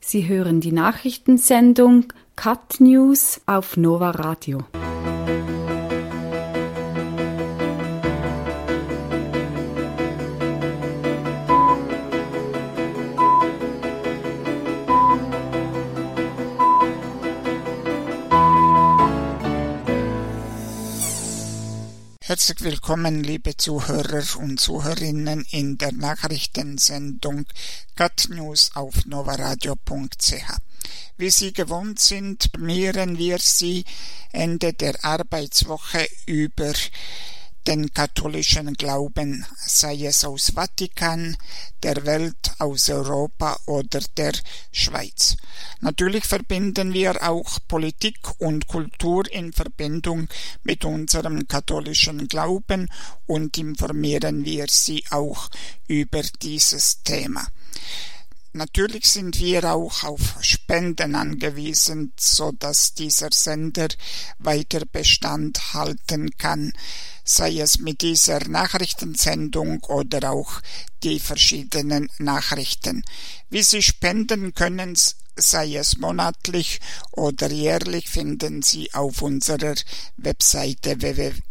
Sie hören die Nachrichtensendung Cat News auf Nova Radio. Herzlich willkommen, liebe Zuhörer und Zuhörerinnen, in der Nachrichtensendung Cat News auf novaradio.ch. Wie Sie gewohnt sind, informieren wir Sie Ende der Arbeitswoche über den katholischen Glauben, sei es aus Vatikan, der Welt, aus Europa oder der Schweiz. Natürlich verbinden wir auch Politik und Kultur in Verbindung mit unserem katholischen Glauben und informieren wir Sie auch über dieses Thema. Natürlich sind wir auch auf Spenden angewiesen, so dass dieser Sender weiter Bestand halten kann, sei es mit dieser Nachrichtensendung oder auch die verschiedenen Nachrichten. Wie Sie spenden können, sei es monatlich oder jährlich, finden Sie auf unserer Webseite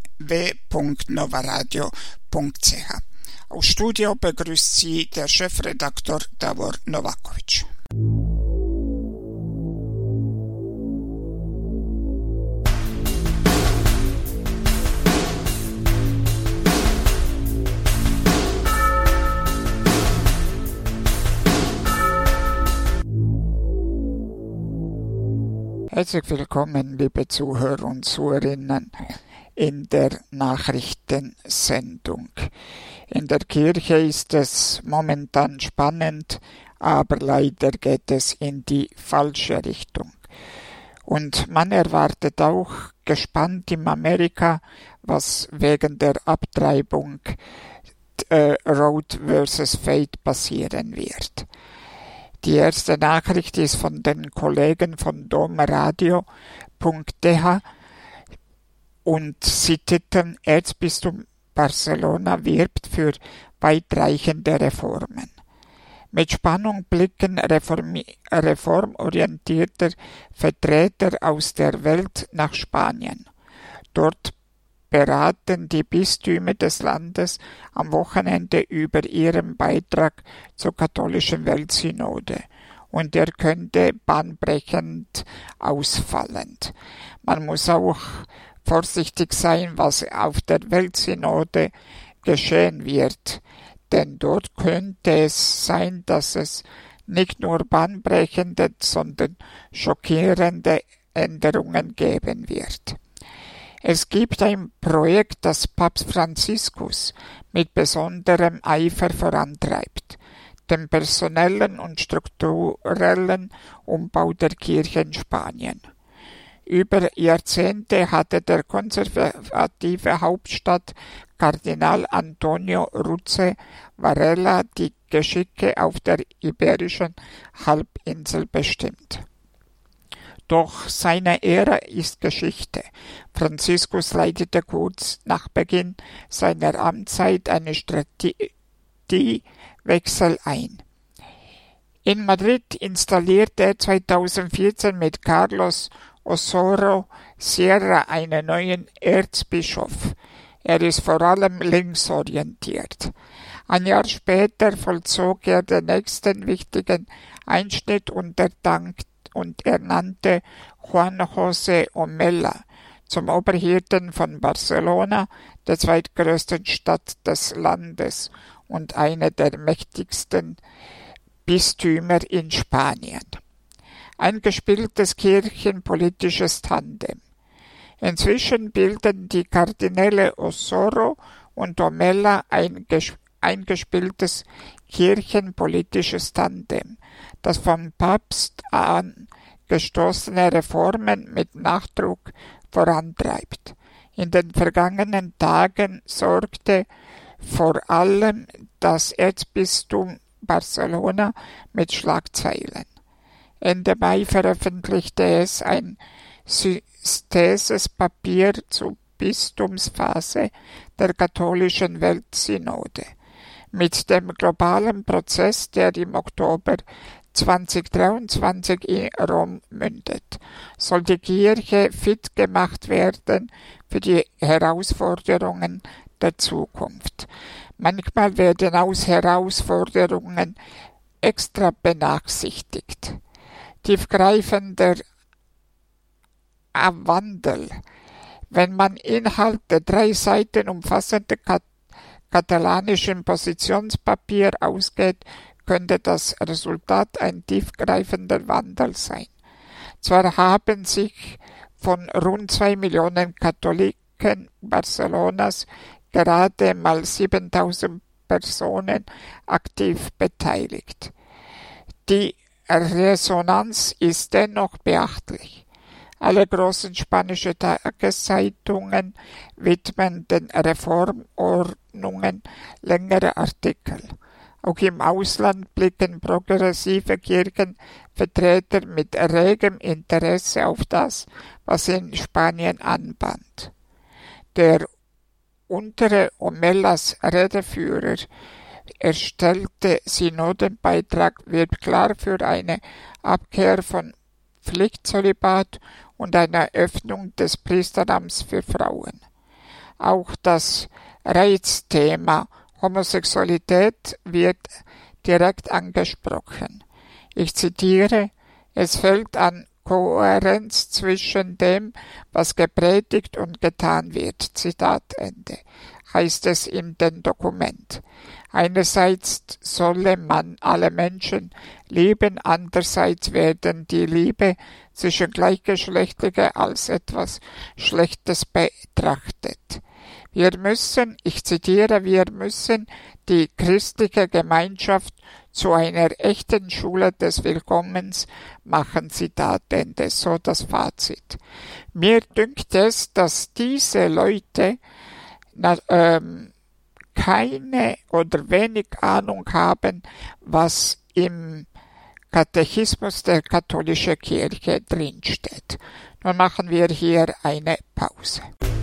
www.novaradio.ch. Aus Studio begrüßt Sie der Chefredaktor Davor Novakovic. Herzlich willkommen, liebe Zuhörer und Zuhörerinnen, in der Nachrichtensendung. In der Kirche ist es momentan spannend, aber leider geht es in die falsche Richtung. Und man erwartet auch gespannt in Amerika, was wegen der Abtreibung Roe vs. Fate passieren wird. Die erste Nachricht ist von den Kollegen von domradio.ch und sie titeln: Erzbistum Barcelona wirbt für weitreichende Reformen. Mit Spannung blicken reformorientierte Vertreter aus der Welt nach Spanien. Dort beraten die Bistümer des Landes am Wochenende über ihren Beitrag zur katholischen Weltsynode, und er könnte bahnbrechend ausfallen. Man muss auch vorsichtig sein, was auf der Weltsynode geschehen wird, denn dort könnte es sein, dass es nicht nur bahnbrechende, sondern schockierende Änderungen geben wird. Es gibt ein Projekt, das Papst Franziskus mit besonderem Eifer vorantreibt: den personellen und strukturellen Umbau der Kirche in Spanien. Über Jahrzehnte hatte der konservative Hauptstadt Kardinal Antonio Ruiz Varela die Geschicke auf der iberischen Halbinsel bestimmt. Doch seine Ära ist Geschichte. Franziskus leitete kurz nach Beginn seiner Amtszeit einen Strategiewechsel ein. In Madrid installierte er 2014 mit Carlos Osorio Sierra einen neuen Erzbischof. Er ist vor allem linksorientiert. Ein Jahr später vollzog er den nächsten wichtigen Einschnitt und ernannte Juan José Omella zum Oberhirten von Barcelona, der zweitgrößten Stadt des Landes und einer der mächtigsten Bistümer in Spanien. Ein gespieltes kirchenpolitisches Tandem. Inzwischen bilden die Kardinäle Osorio und Omella ein gespieltes kirchenpolitisches Tandem, das vom Papst angestoßene Reformen mit Nachdruck vorantreibt. In den vergangenen Tagen sorgte vor allem das Erzbistum Barcelona mit Schlagzeilen. Ende Mai veröffentlichte es ein Synthesispapier zur Bistumsphase der katholischen Weltsynode. Mit dem globalen Prozess, der im Oktober 2023 in Rom mündet, soll die Kirche fit gemacht werden für die Herausforderungen der Zukunft. Manchmal werden aus Herausforderungen extra benachsichtigt. Tiefgreifender Wandel. Wenn man Inhalte 3 Seiten umfassende katalanischen Positionspapier ausgeht, könnte das Resultat ein tiefgreifender Wandel sein. Zwar haben sich von rund 2 Millionen Katholiken Barcelonas gerade mal 7.000 Personen aktiv beteiligt. Die Resonanz ist dennoch beachtlich. Alle großen spanischen Tageszeitungen widmen den Reformordnungen längere Artikel. Auch im Ausland blicken progressive Kirchenvertreter mit regem Interesse auf das, was in Spanien anbahnt. Der untere Omelas Redeführer erstellte Synodenbeitrag wird klar für eine Abkehr von Pflichtzölibat und eine Öffnung des Priesteramts für Frauen. Auch das Reizthema Homosexualität wird direkt angesprochen. Ich zitiere: Es fehlt an Kohärenz zwischen dem, was gepredigt und getan wird. Zitat Ende. Heißt es in dem Dokument. Einerseits solle man alle Menschen lieben, andererseits werden die Liebe zwischen Gleichgeschlechtlichen als etwas Schlechtes betrachtet. Wir müssen die christliche Gemeinschaft zu einer echten Schule des Willkommens machen, Zitat Ende, so das Fazit. Mir dünkt es, dass diese Leute keine oder wenig Ahnung haben, was im Katechismus der katholischen Kirche drinsteht. Nun machen wir hier eine Pause.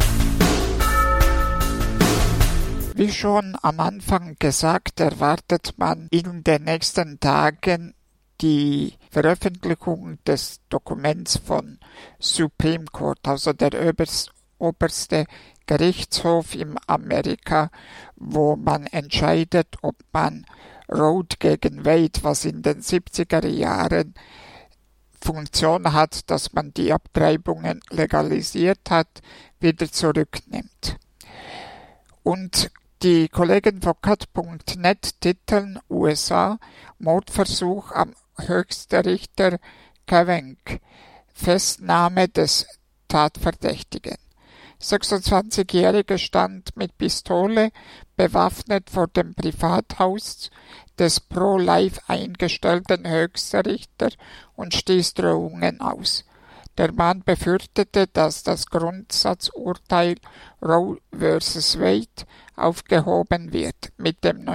Wie schon am Anfang gesagt, erwartet man in den nächsten Tagen die Veröffentlichung des Dokuments von Supreme Court, also der oberste Gerichtshof in Amerika, wo man entscheidet, ob man Roe gegen Wade, was in den 70er Jahren Funktion hat, dass man die Abtreibungen legalisiert hat, wieder zurücknimmt. Und die Kollegen von cut.net titeln USA Mordversuch am höchsten Richter Kavanaugh, Festnahme des Tatverdächtigen. 26-Jährige stand mit Pistole bewaffnet vor dem Privathaus des pro-life eingestellten Höchstrichter und stieß Drohungen aus. Der Mann befürchtete, dass das Grundsatzurteil Roe vs. Wade aufgehoben wird, mit dem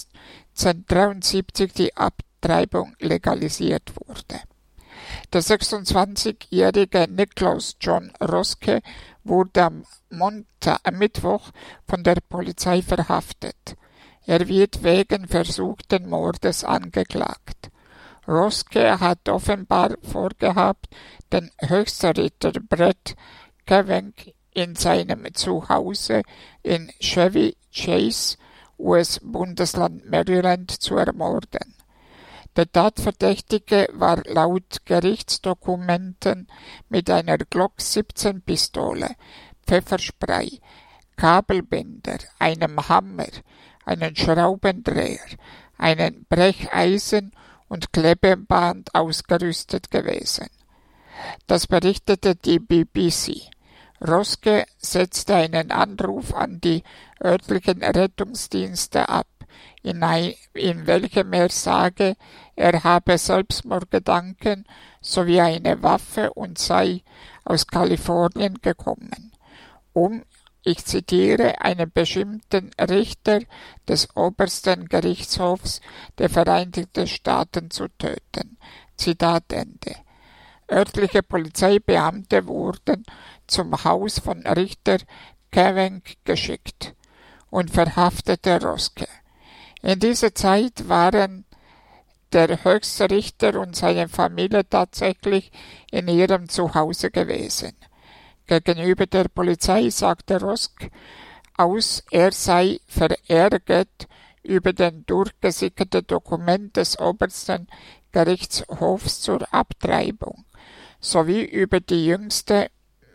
1973 die Abtreibung legalisiert wurde. Der 26-jährige Nicholas John Roske wurde am Mittwoch von der Polizei verhaftet. Er wird wegen versuchten Mordes angeklagt. Roske hat offenbar vorgehabt, den Höchstrichter Brett Kavanaugh in seinem Zuhause in Chevy Chase, US-Bundesland Maryland, zu ermorden. Der Tatverdächtige war laut Gerichtsdokumenten mit einer Glock 17 Pistole, Pfefferspray, Kabelbinder, einem Hammer, einem Schraubendreher, einem Brecheisen und Klebeband ausgerüstet gewesen. Das berichtete die BBC. Roske setzte einen Anruf an die örtlichen Rettungsdienste ab, in welchem er sage, er habe Selbstmordgedanken sowie eine Waffe und sei aus Kalifornien gekommen, um, ich zitiere, einen bestimmten Richter des obersten Gerichtshofs der Vereinigten Staaten zu töten. Zitat Ende. Örtliche Polizeibeamte wurden zum Haus von Richter Kavanaugh geschickt und verhaftete Roske. In dieser Zeit waren der höchste Richter und seine Familie tatsächlich in ihrem Zuhause gewesen. Gegenüber der Polizei sagte Rosk aus, er sei verärgert über den durchgesickerten Dokument des obersten Gerichtshofs zur Abtreibung sowie über die jüngste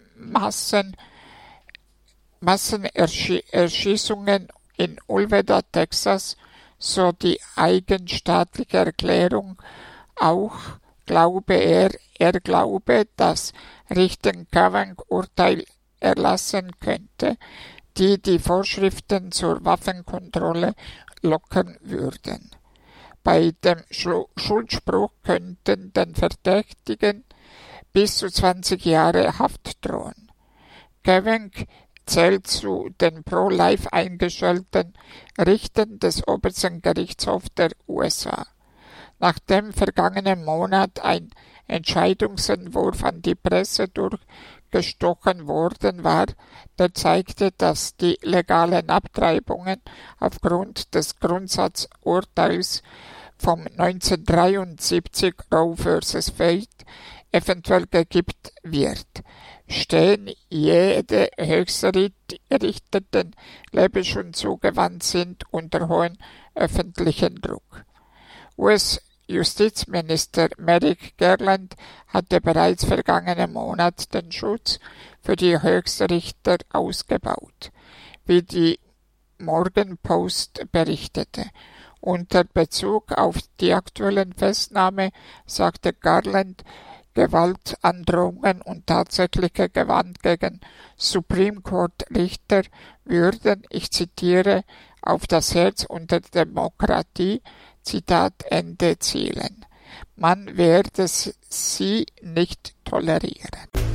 Massenerschießungen in Ulveda, Texas, so die eigenstaatliche Erklärung. Auch glaube er glaube, dass Richter Kavanagh Urteil erlassen könnte, die Vorschriften zur Waffenkontrolle lockern würden. Bei dem Schuldspruch könnten den Verdächtigen bis zu 20 Jahre Haft drohen. Kavanagh zählt zu den pro-life eingestellten Richtern des obersten Gerichtshofs der USA. Nachdem vergangenen Monat ein Entscheidungsentwurf an die Presse durchgestochen worden war, der zeigte, dass die legalen Abtreibungen aufgrund des Grundsatzurteils vom 1973 Roe vs. Wade eventuell gekippt wird, stehen jede Höchstrichter, den Lebensschutz zugewandt sind, unter hohem öffentlichen Druck. US-Justizminister Merrick Garland hatte bereits vergangenen Monat den Schutz für die Höchstrichter ausgebaut, wie die Morgan Post berichtete. Unter Bezug auf die aktuellen Festnahme sagte Garland, Gewaltandrohungen und tatsächliche Gewalt gegen Supreme Court Richter würden, ich zitiere, auf das Herz und der Demokratie, Zitat Ende, zielen. Man werde sie nicht tolerieren.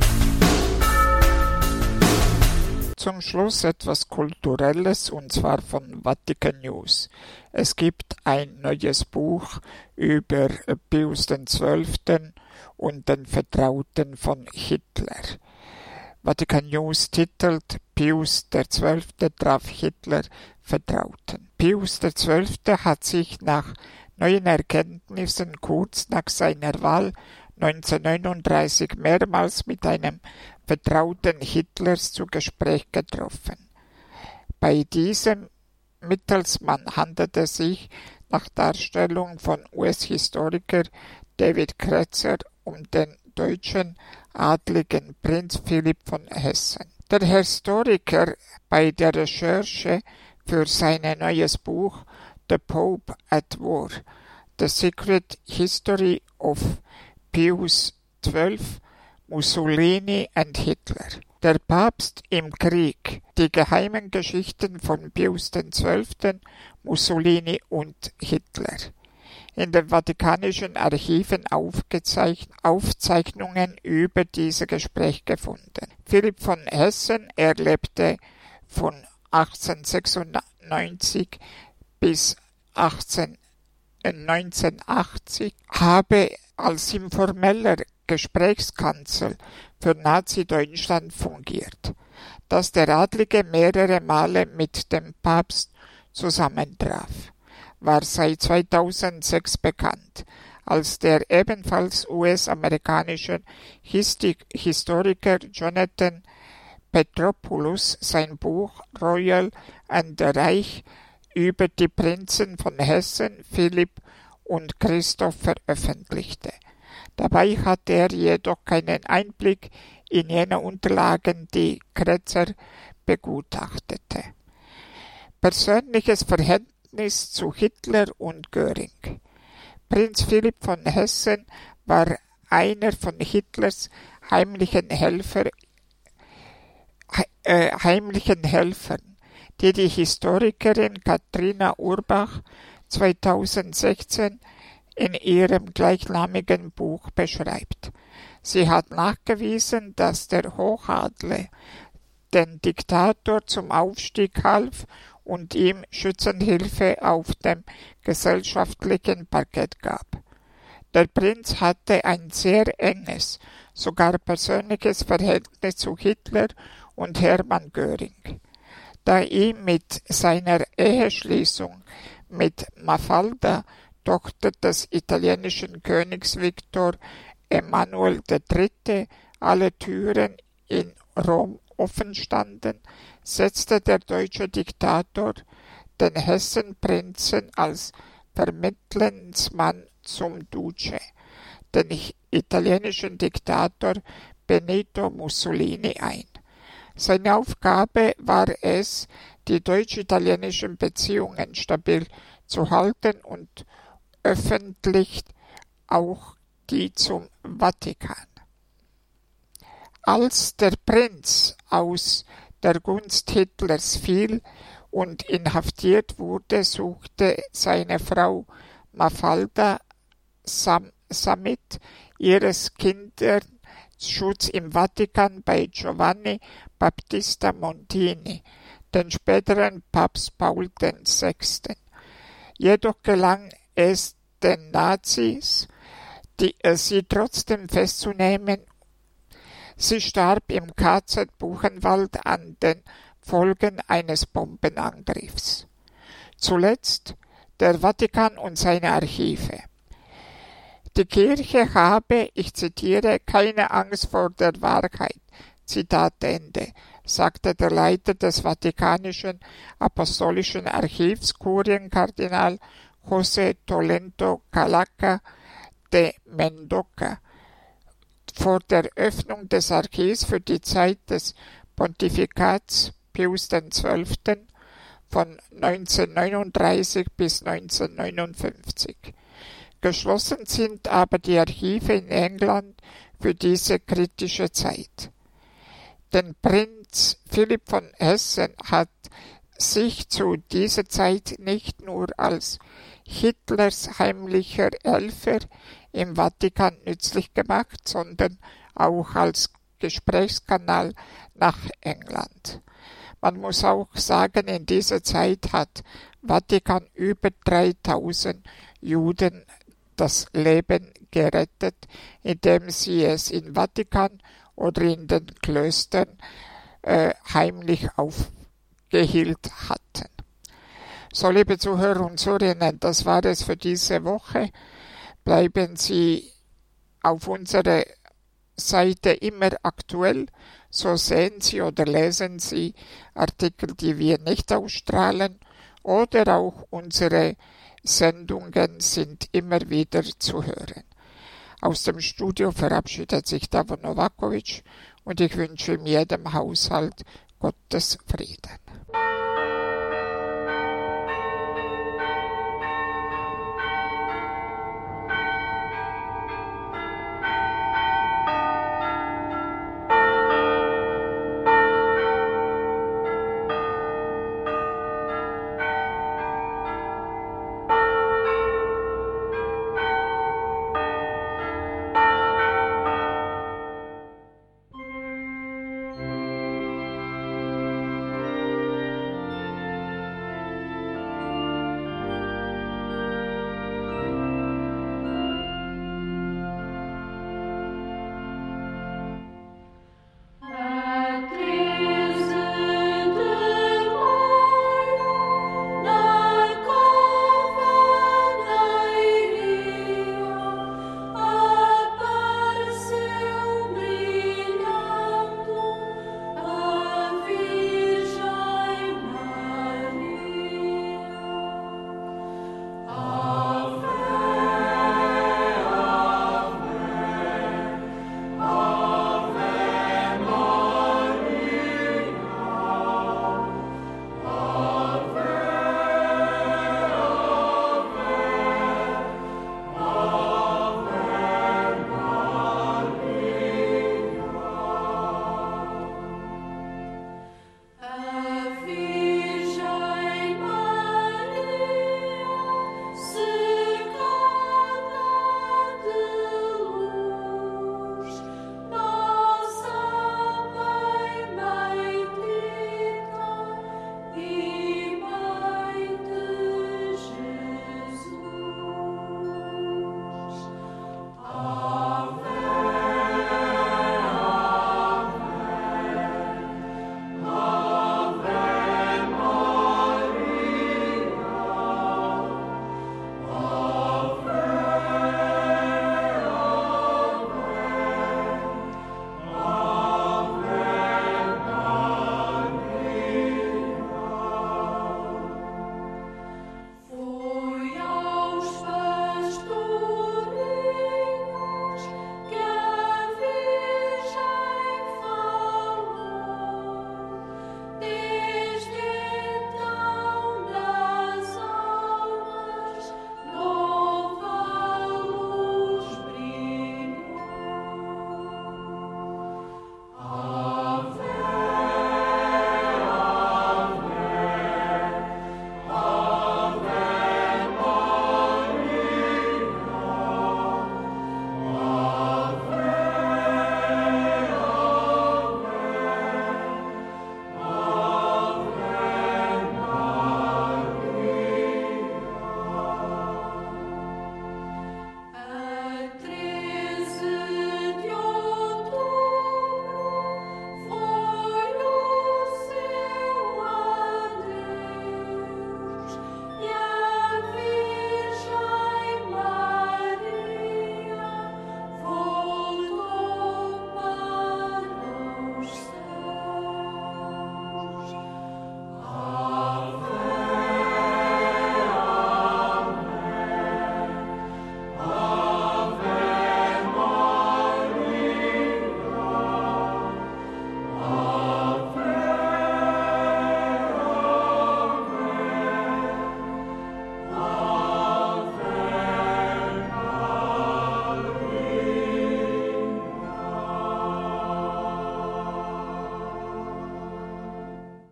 Zum Schluss etwas Kulturelles, und zwar von Vatican News. Es gibt ein neues Buch über Pius XII. Und den Vertrauten von Hitler. Vatican News titelt Pius XII. Traf Hitler Vertrauten. Pius XII. Hat sich nach neuen Erkenntnissen kurz nach seiner Wahl 1939 mehrmals mit einem Vertrauten Hitlers zu Gespräch getroffen. Bei diesem Mittelsmann handelte es sich nach Darstellung von US-Historiker David Kretzer um den deutschen adligen Prinz Philipp von Hessen. Der Historiker bei der Recherche für sein neues Buch The Pope at War, The Secret History of Pius XII, Mussolini and Hitler. Der Papst im Krieg, die geheimen Geschichten von Pius XII, Mussolini und Hitler. In den vatikanischen Archiven Aufzeichnungen über diese Gespräche gefunden. Philipp von Hessen erlebte von 1896 bis 1980, habe als informeller Gesprächskanzler für Nazi-Deutschland fungiert, dass der Adlige mehrere Male mit dem Papst zusammentraf, war seit 2006 bekannt, als der ebenfalls US-amerikanische Historiker Jonathan Petropoulos sein Buch Royal and the Reich über die Prinzen von Hessen, Philipp und Christoph veröffentlichte. Dabei hatte er jedoch keinen Einblick in jene Unterlagen, die Kretzer begutachtete. Persönliches Verhältnis zu Hitler und Göring. Prinz Philipp von Hessen war einer von Hitlers heimlichen Helfern, die Historikerin Katrina Urbach 2016 in ihrem gleichnamigen Buch beschreibt. Sie hat nachgewiesen, dass der Hochadel den Diktator zum Aufstieg half und ihm Schützenhilfe auf dem gesellschaftlichen Parkett gab. Der Prinz hatte ein sehr enges, sogar persönliches Verhältnis zu Hitler und Hermann Göring. Da ihm mit seiner Eheschließung mit Mafalda Tochter des italienischen Königs Victor Emanuel III., alle Türen in Rom offen standen, setzte der deutsche Diktator den Hessenprinzen als Vermittlungsmann zum Duce, den italienischen Diktator Benito Mussolini, ein. Seine Aufgabe war es, die deutsch-italienischen Beziehungen stabil zu halten und öffentlich auch die zum Vatikan. Als der Prinz aus der Gunst Hitlers fiel und inhaftiert wurde, suchte seine Frau Mafalda samt ihres Kindern Schutz im Vatikan bei Giovanni Battista Montini, den späteren Papst Paul VI. Jedoch gelang es den Nazis, sie trotzdem festzunehmen. Sie starb im KZ Buchenwald an den Folgen eines Bombenangriffs. Zuletzt der Vatikan und seine Archive. Die Kirche habe, ich zitiere, keine Angst vor der Wahrheit, Zitat Ende, sagte der Leiter des Vatikanischen Apostolischen Archivs, Kurienkardinal José Tolento Calaca de Mendoca, vor der Öffnung des Archivs für die Zeit des Pontifikats Pius XII. Von 1939 bis 1959. Geschlossen sind aber die Archive in England für diese kritische Zeit. Denn Prinz Philipp von Hessen hat sich zu dieser Zeit nicht nur als Hitlers heimlicher Helfer im Vatikan nützlich gemacht, sondern auch als Gesprächskanal nach England. Man muss auch sagen, in dieser Zeit hat Vatikan über 3000 Juden das Leben gerettet, indem sie es im Vatikan oder in den Klöstern heimlich aufgehielt hatten. So, liebe Zuhörer und Zuhörerinnen, das war es für diese Woche. Bleiben Sie auf unserer Seite immer aktuell, so sehen Sie oder lesen Sie Artikel, die wir nicht ausstrahlen, oder auch unsere Sendungen sind immer wieder zu hören. Aus dem Studio verabschiedet sich Davor Novakovic und ich wünsche in jedem Haushalt Gottes Frieden.